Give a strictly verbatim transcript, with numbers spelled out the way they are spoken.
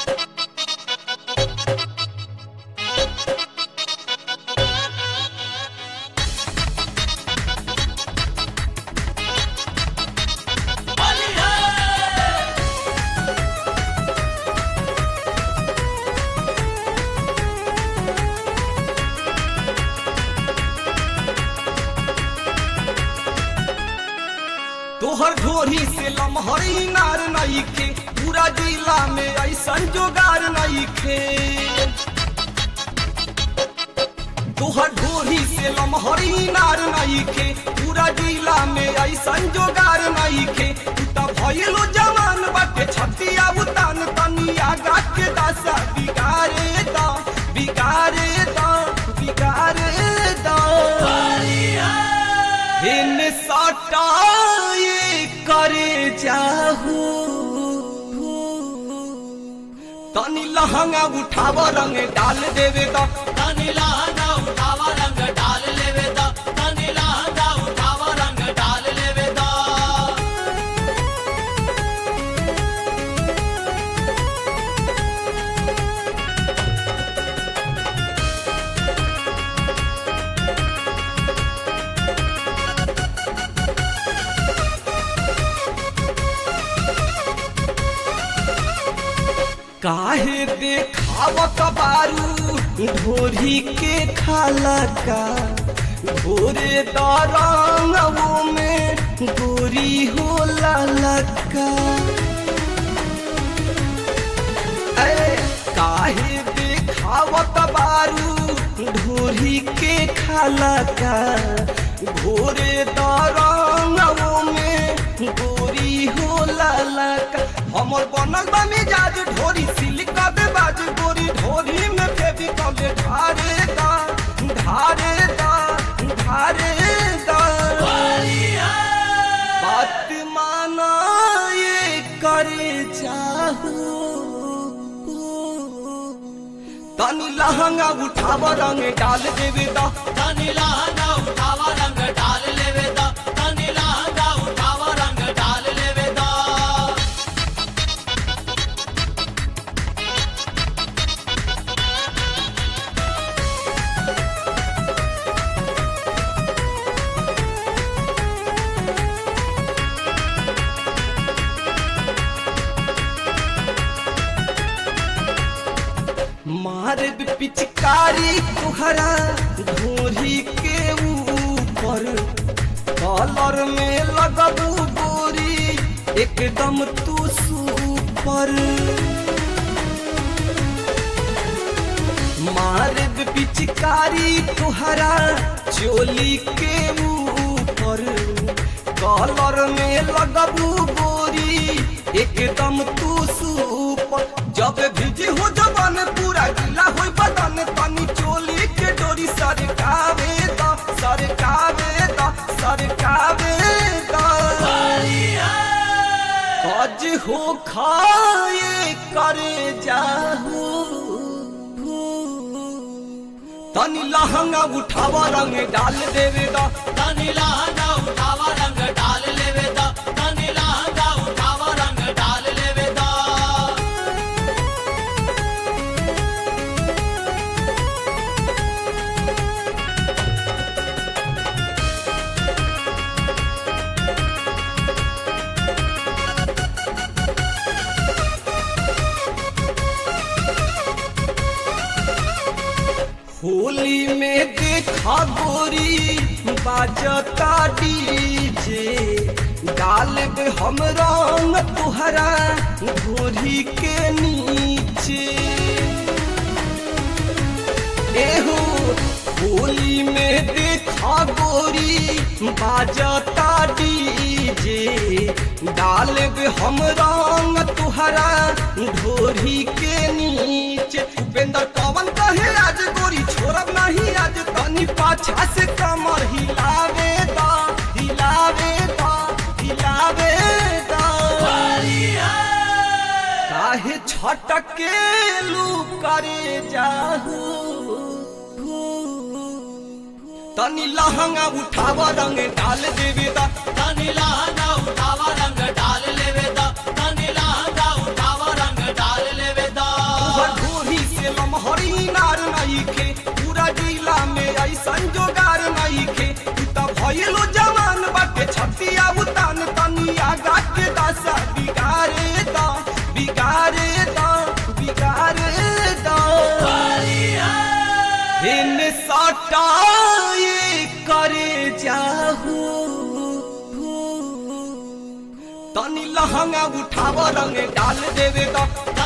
तोहर ढोरी से लमहरी नार नइखे, पूरा जिला में ऐसन जोगार नइखे। तोहर ढोरी से लमहरी नार नइखे, पूरा जिला में ऐसन जोगार नइखे। तू त भइलो जवान बाटे छतिया उतान, तनिया गा के दशा बिगाड़े दा बिगाड़े दा बिगाड़े दा। हिन सटाए करे जाहू, तनी लहंगा उठावा रंग डाल देवे दा, तनी लहंगा उठावा रंग डाल लेवे दा, तनी लहंगा उठावा रंग डाल लेवे दा। काहे देखावत बारू ढोरी के खाला का, घोरे दरंगों में गोरी हो ललका। ए काहे देखावत बारू ढोरी के खाला का, घोरे दरंगों में गोरी हो ललका। हमर बनल बा मिजाज ढोरी सिलिक दे बाज, गोरी ढोरी में फेविकॉल ढारे दा ढारे दा ढारे दा। बात माना ये करे चाहू, तनी लहंगा उठावा रंग डाल देवे दा, तनी लहंगा उठावा रंग डाल लेवे दा, तनी लहंगा उठावा रंग डाल लेवे दा। मारे पिचकारी तुहरा ढोरी के ऊपर, कॉलर में लगबू गोरी एकदम तू सुपर। मारे पिचकारी तुहरा चोली के ऊपर, कॉलर में लगबू गोरी एकदम तू सुपर। जब भिजी हो जवान पूरा गीला हो बदन, तनी चोली के डोरी सरकावे दा सरकावे दा सरकावे दा। कज हो खाए करे जाहू, तनी लहंगा उठावा रंग डाल देवे दा, तनी लहंगा उठावा रंग डाल लेवे दा, तनी लहंगा उठावा रंग डाल लेवे दा। होली में देखा गोरी बाजता डीजे, डाल बे हम रंग तुहरा ढोरी के नीचे। एहो होली में देखा गोरी बाजता डीजे, डाल बे हम रंग तुहरा ढोरी के नीचे। उपेंद्र पवन कहे आज गोरी छोड़ब नहीं आज, तनी पाछा से कमर हिलावे दा हिलावे दा हिलावे दा। काहे छटके लू करे जाहू, तनी लहंगा उठावा रंग डाल देवे दा, तनी लहंगा उठावा रंग डाल लेवे दा, तनी लहंगा उठावा रंग डाल लेवे दा। सटाए करे जाहू तनी लहंगा उठाव रंग डाल देवे दा